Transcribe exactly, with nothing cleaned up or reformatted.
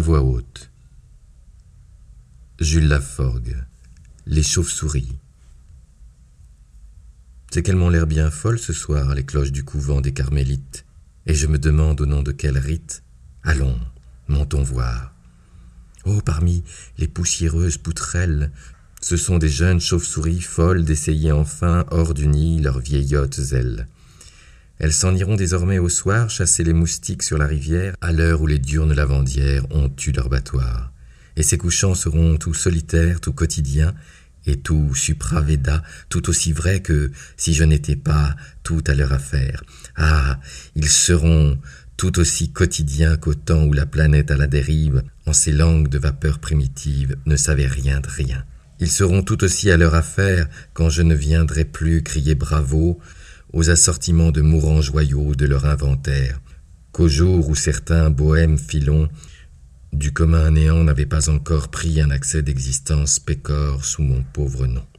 voix haute. Jules Laforgue, les chauves-souris. C'est qu'elles m'ont l'air bien folles ce soir, les cloches du couvent des Carmélites, et je me demande au nom de quel rite. Allons, montons voir. Oh, parmi les poussiéreuses poutrelles, ce sont des jeunes chauves-souris folles d'essayer enfin hors du nid leurs vieillottes ailes. Elles s'en iront désormais au soir chasser les moustiques sur la rivière à l'heure où les diurnes lavandières ont eu leur battoir. Et ces couchants seront tout solitaires, tout quotidiens, et tout supra-veda, tout aussi vrai que si je n'étais pas tout à leur affaire. Ah, ils seront tout aussi quotidiens qu'au temps où la planète à la dérive, en ces langues de vapeur primitive, ne savait rien de rien. Ils seront tout aussi à leur affaire quand je ne viendrai plus crier bravo aux assortiments de mourants joyaux de leur inventaire, qu'au jour où certains bohèmes filons du commun néant n'avaient pas encore pris un accès d'existence pécore sous mon pauvre nom.